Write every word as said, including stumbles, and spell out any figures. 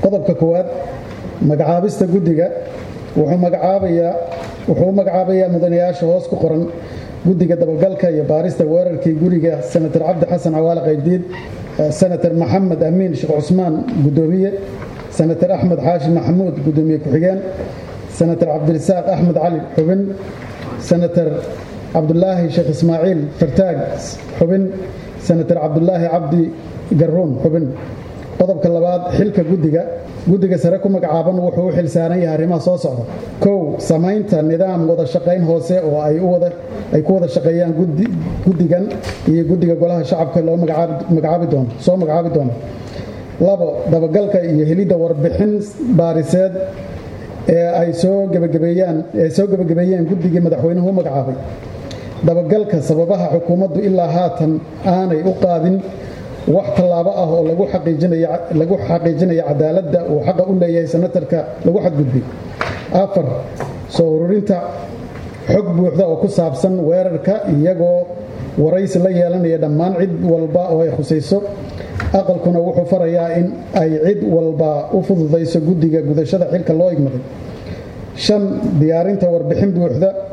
qodobka koowaad magacaabista guddiga wuxuu magacaabayaa wuxuu u magacaabayaa mudanayaasha hoos ku qoran guddiga dabagalka iyo baarista weerarkii guriga senator cabdi xasan cawaale qaybdiid, senator maxamed amiin sheekh cusmaan gudoomiye, senator axmed xaashi maxamuud gudoomiye ku-xigeen, senator cabdirasaaq axmed cali xubin, senator cabdulaahi sheekh ismaaciil fartaag xubin, senator cabdulaahi cabdi garuun xubin. qodobka labaad xilka guddiga guddiga sare ku magacaaban wuxuu u xilsaaran yahay arrimaha soo socda: kow samaynta nidaam wada shaqayn hoose oo ay ku wada shaqeeyaan guddigan iyo guddiga golaha shacabka loo magacaabi doono soo magacaabi doono labo dabagalka iyo helidda warbixin baariseed ee ay soo gabagabeeyaan ee soo gabagabeeyeen guddigii madaxweynuhu u magacaabay; dabagalka sababaha xukuumaddu ilaa haatan aanay u qaadin wax tallaabo ah oo lagu xaqiijinayo cadaaladda uu xaqa u leeyahay senatarka lagu xadgudbay; afar soo ururinta xog buuxda oo ku saabsan weerarka iyagoo waraysi la yeelanaya dhammaan cid walba oo ay khusayso. aqalkuna wuxuu farayaa in ay cid walba u fududayso guddiga gudashada xilka loo igmaday. shan diyaarinta warbixin buuxda